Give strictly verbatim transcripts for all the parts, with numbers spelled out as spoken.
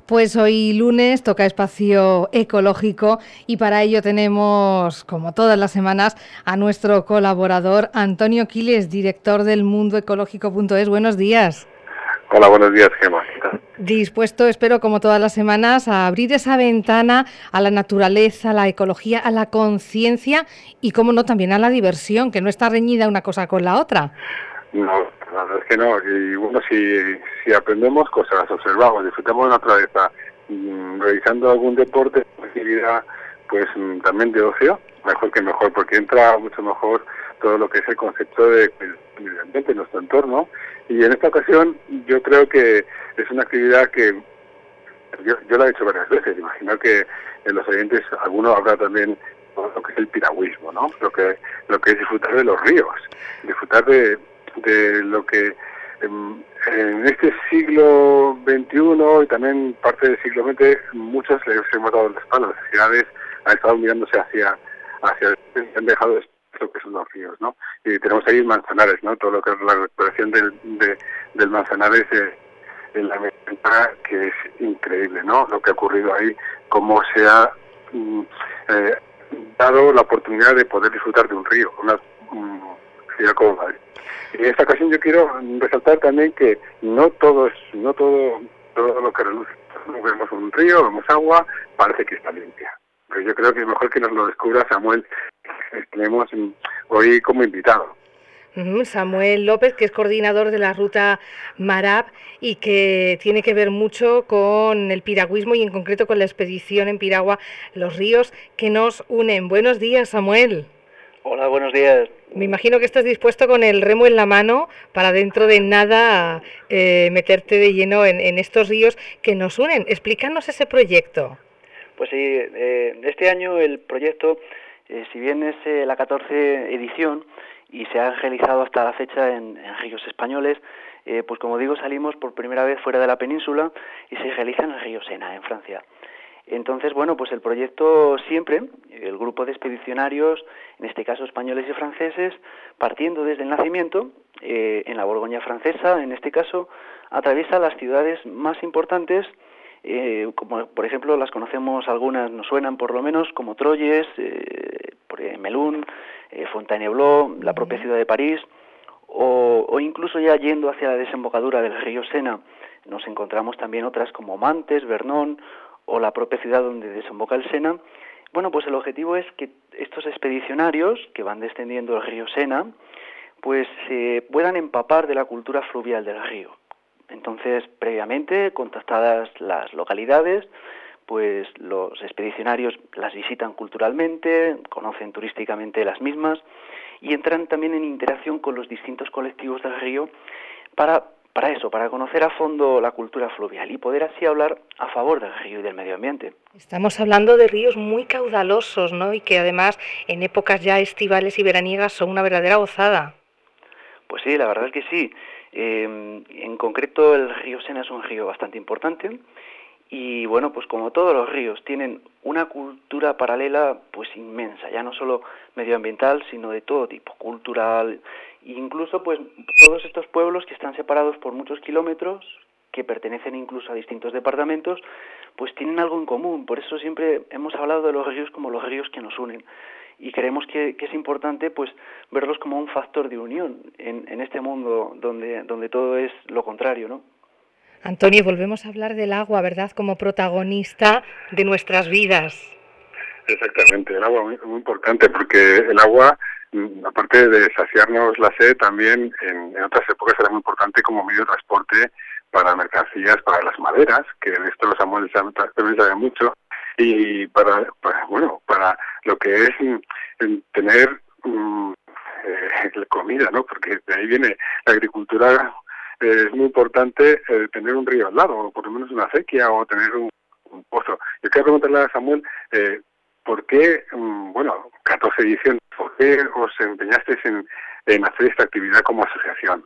Pues hoy lunes toca espacio ecológico y para ello tenemos, como todas las semanas, a nuestro colaborador Antonio Quiles, director del mundo ecológico punto es. Buenos días. Hola, buenos días, Gemma. Dispuesto, espero, como todas las semanas, a abrir esa ventana a la naturaleza, a la ecología, a la conciencia y, cómo no, también a la diversión, que no está reñida una cosa con la otra. No, la verdad es que no. Y bueno, si, si aprendemos cosas, observamos, disfrutamos de la naturaleza, mmm, realizando algún deporte, actividad, pues mmm, también de ocio, mejor que mejor, porque entra mucho mejor todo lo que es el concepto de medio ambiente, nuestro entorno. Y en esta ocasión yo creo que es una actividad que yo, yo la he hecho varias veces. Imagino que en los oyentes alguno habrá también todo lo que es el piragüismo, ¿no? Lo que lo que es disfrutar de los ríos, disfrutar de, de lo que en, en este siglo veintiuno y también parte del siglo veinte muchos les hemos dado la espalda. Las ciudades han estado mirándose hacia hacia el, han dejado de lo que son los ríos, ¿no? Y tenemos ahí Manzanares, ¿no? Todo lo que es la recuperación del, de, del Manzanares eh, en la meta, que es increíble, ¿no? Lo que ha ocurrido ahí, cómo se ha mm, eh, dado la oportunidad de poder disfrutar de un río, una mm, ciudad como Madrid. Y en esta ocasión yo quiero resaltar también que no todo es, no todo, todo lo que reluce. Vemos un río, vemos agua, parece que está limpia. Pero yo creo que es mejor que nos lo descubra Samuel, que tenemos hoy como invitado. Samuel López, que es coordinador de la ruta Marab y que tiene que ver mucho con el piragüismo y en concreto con la expedición en piragua Los Ríos, que nos unen. Buenos días, Samuel. Hola, buenos días. Me imagino que estás dispuesto con el remo en la mano para dentro de nada eh, meterte de lleno en, en estos ríos que nos unen. Explícanos ese proyecto. Pues sí, eh, este año el proyecto, eh, si bien es eh, la catorce edición y se ha realizado hasta la fecha en, en ríos españoles, eh, pues como digo, salimos por primera vez fuera de la península y se realiza en el río Sena, en Francia. Entonces, bueno, pues el proyecto siempre, el grupo de expedicionarios, en este caso españoles y franceses, partiendo desde el nacimiento, eh, en la Borgoña francesa, en este caso, atraviesa las ciudades más importantes, eh, como por ejemplo las conocemos algunas, nos suenan por lo menos, como Troyes, eh, Melun, eh, Fontainebleau, la propia ciudad de París, o, o incluso ya yendo hacia la desembocadura del río Sena, nos encontramos también otras como Mantes, Vernon, o la propia ciudad donde desemboca el Sena. Bueno, pues el objetivo es que estos expedicionarios que van descendiendo el río Sena, pues se eh, puedan empapar de la cultura fluvial del río. Entonces, previamente, contactadas las localidades, pues los expedicionarios las visitan culturalmente, conocen turísticamente las mismas y entran también en interacción con los distintos colectivos del río para Para eso, para conocer a fondo la cultura fluvial y poder así hablar a favor del río y del medio ambiente. Estamos hablando de ríos muy caudalosos, ¿no? Y que además en épocas ya estivales y veraniegas son una verdadera gozada. Pues sí, la verdad es que sí. Eh, en concreto el río Sena es un río bastante importante y bueno, pues como todos los ríos tienen una cultura paralela pues inmensa, ya no solo medioambiental, sino de todo tipo, cultural, incluso pues todos estos pueblos que están separados por muchos kilómetros, que pertenecen incluso a distintos departamentos, pues tienen algo en común. Por eso siempre hemos hablado de los ríos como los ríos que nos unen. Y creemos que, que es importante pues verlos como un factor de unión en, en este mundo donde, donde todo es lo contrario, ¿no? Antonio, volvemos a hablar del agua, ¿verdad? Como protagonista de nuestras vidas. Exactamente, el agua es muy, muy importante porque el agua, aparte de saciarnos la sed, también en, en otras épocas era muy importante como medio de transporte para mercancías, para las maderas, que de esto los Samuel también saben mucho, y para, para, bueno, para lo que es en, tener um, eh, comida, ¿no? Porque de ahí viene la agricultura. Eh, es muy importante eh, tener un río al lado, o por lo menos una acequia, o tener un, un pozo. Yo quiero preguntarle a Samuel, eh, ¿por qué, um, bueno, catorce ediciones, por qué os empeñasteis en, en hacer esta actividad como asociación?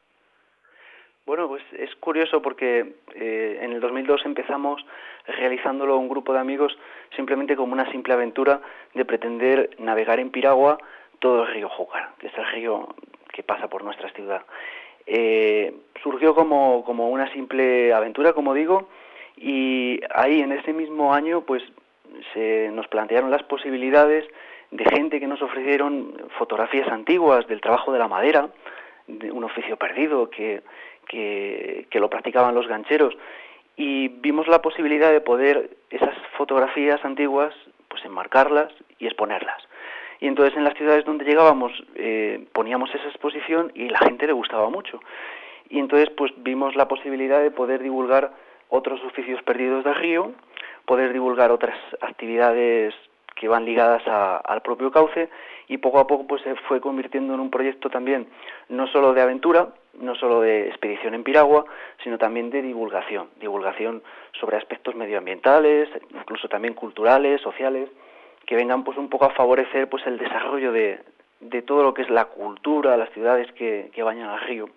Bueno, pues es curioso porque eh, en el dos mil dos empezamos realizándolo un grupo de amigos simplemente como una simple aventura de pretender navegar en piragua todo el río Júcar, que es el río que pasa por nuestra ciudad. Eh, surgió como, como una simple aventura, como digo, Y ahí en ese mismo año pues se nos plantearon las posibilidades de gente que nos ofrecieron fotografías antiguas del trabajo de la madera, de un oficio perdido que, que, que lo practicaban los gancheros, y vimos la posibilidad de poder esas fotografías antiguas pues enmarcarlas y exponerlas. Y entonces en las ciudades donde llegábamos eh, poníamos esa exposición y la gente le gustaba mucho. Y entonces pues vimos la posibilidad de poder divulgar otros oficios perdidos del río, poder divulgar otras actividades que van ligadas a, al propio cauce, y poco a poco pues se fue convirtiendo en un proyecto también no solo de aventura, no solo de expedición en piragua, sino también de divulgación, divulgación sobre aspectos medioambientales, incluso también culturales, sociales, que vengan pues un poco a favorecer pues el desarrollo de, de todo lo que es la cultura, las ciudades que, que bañan al río.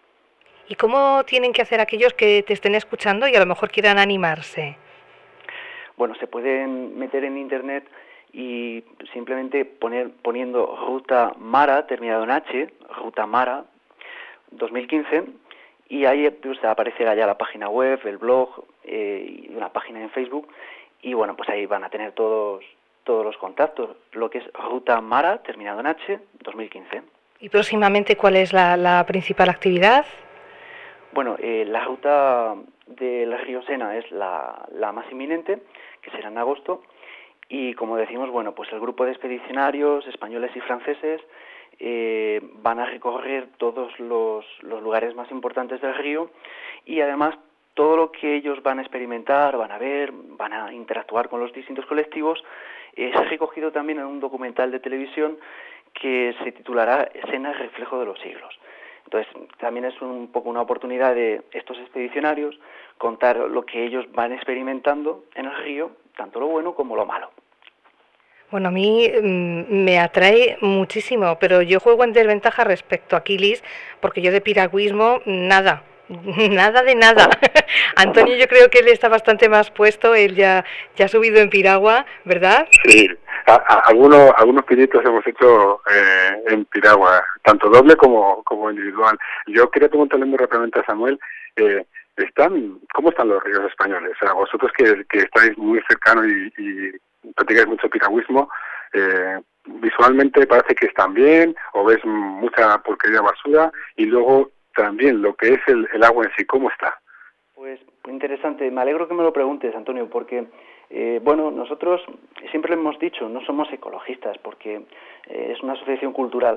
¿Y cómo tienen que hacer aquellos que te estén escuchando y a lo mejor quieran animarse? Bueno, se pueden meter en internet y simplemente poner poniendo Ruta Mara, terminado en H, Ruta Mara dos mil quince, y ahí pues, aparecerá ya la página web, el blog eh, y una página en Facebook, y bueno, pues ahí van a tener todos todos los contactos, lo que es Ruta Mara, terminado en H, dos mil quince. ¿Y próximamente cuál es la, la principal actividad? Bueno, eh, la ruta del río Sena es la, la más inminente, que será en agosto, y como decimos, bueno, pues el grupo de expedicionarios españoles y franceses eh, van a recorrer todos los, los lugares más importantes del río, y además todo lo que ellos van a experimentar, van a ver, van a interactuar con los distintos colectivos, es recogido también en un documental de televisión que se titulará Sena, reflejo de los siglos. Entonces, también es un poco una oportunidad de estos expedicionarios contar lo que ellos van experimentando en el río, tanto lo bueno como lo malo. Bueno, a mí mmm, me atrae muchísimo, pero yo juego en desventaja respecto a Kilis, porque yo de piragüismo, nada, nada de nada. Antonio, yo creo que él está bastante más puesto, él ya, ya ha subido en piragua, ¿verdad? Sí, a, a, algunos, algunos pinitos hemos hecho eh, en piragua, tanto doble como, como individual. Yo quería preguntarle muy rápidamente a Samuel, eh, ¿están, ¿cómo están los ríos españoles? O sea, vosotros que, que estáis muy cercanos y, y practicáis mucho piragüismo, eh, visualmente parece que están bien, o ves mucha porquería basura, y luego también lo que es el, el agua en sí, ¿cómo está? Pues interesante, me alegro que me lo preguntes, Antonio, porque eh, bueno, nosotros siempre lo hemos dicho, no somos ecologistas, porque eh, es una asociación cultural,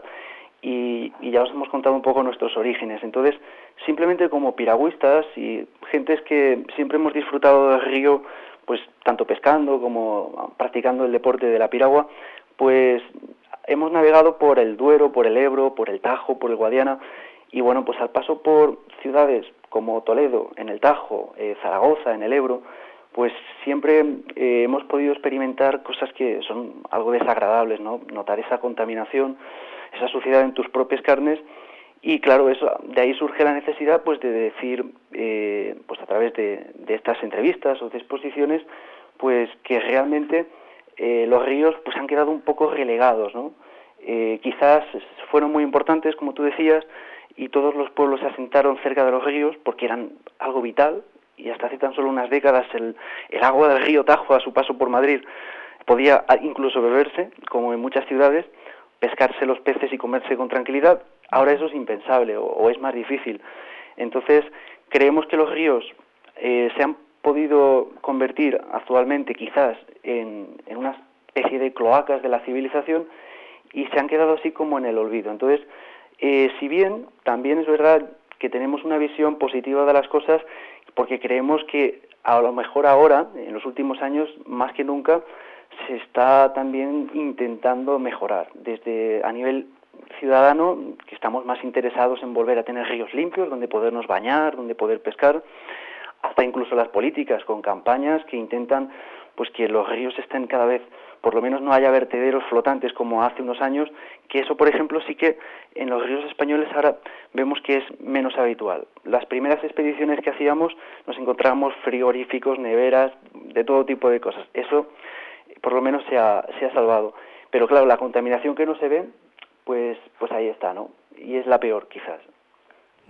y, y ya os hemos contado un poco nuestros orígenes. Entonces, simplemente como piragüistas y gentes que siempre hemos disfrutado del río, pues tanto pescando como practicando el deporte de la piragua, pues hemos navegado por el Duero, por el Ebro, por el Tajo, por el Guadiana, y bueno, pues al paso por ciudades como Toledo, en el Tajo, eh, Zaragoza, en el Ebro, pues siempre eh, hemos podido experimentar cosas que son algo desagradables, ¿no? Notar esa contaminación, esa suciedad en tus propias carnes, y claro, eso, de ahí surge la necesidad pues de decir, eh, pues a través de, de estas entrevistas o de exposiciones, pues que realmente eh, los ríos pues han quedado un poco relegados, ¿no? Eh, quizás fueron muy importantes, como tú decías, y todos los pueblos se asentaron cerca de los ríos porque eran algo vital, y hasta hace tan solo unas décadas el, el agua del río Tajo a su paso por Madrid podía incluso beberse, como en muchas ciudades, pescarse los peces y comerse con tranquilidad. Ahora eso es impensable o, o es más difícil. Entonces, creemos que los ríos eh, se han podido convertir actualmente quizás en, en una especie de cloacas de la civilización, y se han quedado así como en el olvido. Entonces, eh, si bien también es verdad que tenemos una visión positiva de las cosas, porque creemos que a lo mejor ahora, en los últimos años, más que nunca, se está también intentando mejorar. Desde a nivel ciudadano, que estamos más interesados en volver a tener ríos limpios, donde podernos bañar, donde poder pescar, hasta incluso las políticas con campañas que intentan pues que los ríos estén cada vez, por lo menos no haya vertederos flotantes como hace unos años, que eso, por ejemplo, sí que en los ríos españoles ahora vemos que es menos habitual. Las primeras expediciones que hacíamos nos encontrábamos frigoríficos, neveras, de todo tipo de cosas. Eso, por lo menos, se ha, se ha salvado. Pero claro, la contaminación que no se ve, pues, pues ahí está, ¿no? Y es la peor, quizás.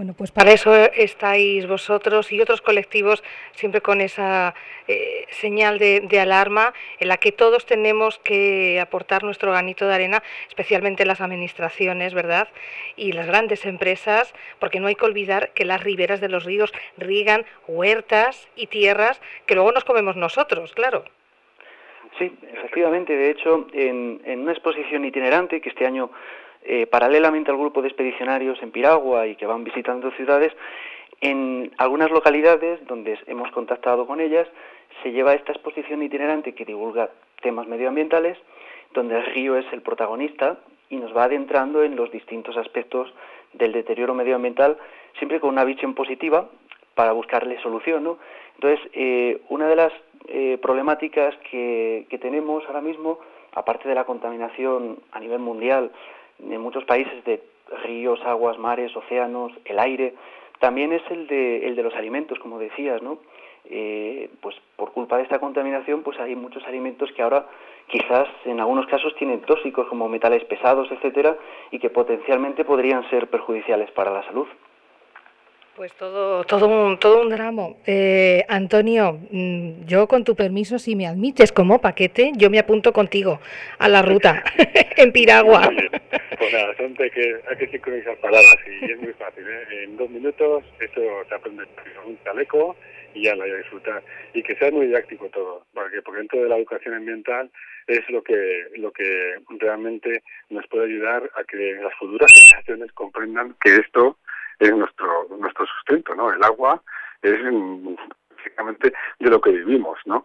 Bueno, pues para eso estáis vosotros y otros colectivos siempre con esa eh, señal de, de alarma en la que todos tenemos que aportar nuestro granito de arena, especialmente las administraciones, ¿verdad? Y las grandes empresas, porque no hay que olvidar que las riberas de los ríos riegan huertas y tierras que luego nos comemos nosotros, claro. Sí, efectivamente. De hecho, en, en una exposición itinerante que este año, eh, paralelamente al grupo de expedicionarios en Piragua y que van visitando ciudades, en algunas localidades donde hemos contactado con ellas, se lleva esta exposición itinerante que divulga temas medioambientales, donde el río es el protagonista y nos va adentrando en los distintos aspectos del deterioro medioambiental, siempre con una visión positiva para buscarle solución, ¿no? Entonces, eh, una de las eh, problemáticas que, que tenemos ahora mismo, aparte de la contaminación a nivel mundial, en muchos países de ríos, aguas, mares, océanos, el aire, también es el de, el de los alimentos, como decías, ¿no? Eh, pues por culpa de esta contaminación, pues hay muchos alimentos que ahora quizás en algunos casos tienen tóxicos como metales pesados, etcétera, y que potencialmente podrían ser perjudiciales para la salud. Pues todo, todo un, todo un drama. Eh, Antonio, yo con tu permiso, si me admites como paquete, yo me apunto contigo a la ruta en Piragua. Muy bien. Pues nada, son de que hay que sincronizar palabras y es muy fácil, ¿eh? En dos minutos esto se aprende con un chaleco y ya la voy a disfrutar. Y que sea muy didáctico todo, porque, porque dentro de la educación ambiental es lo que, lo que realmente nos puede ayudar a que las futuras generaciones comprendan que esto es nuestro nuestro sustento, ¿no? El agua es básicamente de lo que vivimos, ¿no?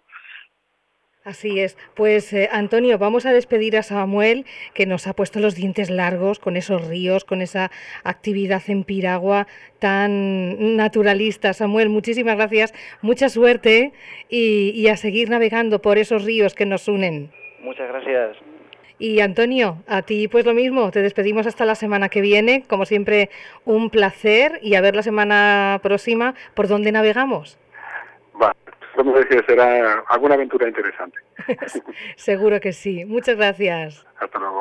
Así es. Pues eh, Antonio, vamos a despedir a Samuel, que nos ha puesto los dientes largos con esos ríos, con esa actividad en Piragua tan naturalista. Samuel, muchísimas gracias, mucha suerte y, y a seguir navegando por esos ríos que nos unen. Muchas gracias. Y Antonio, a ti pues lo mismo, te despedimos hasta la semana que viene, como siempre un placer y a ver la semana próxima por dónde navegamos. Va, como decía, será alguna aventura interesante. Seguro que sí, muchas gracias. Hasta luego.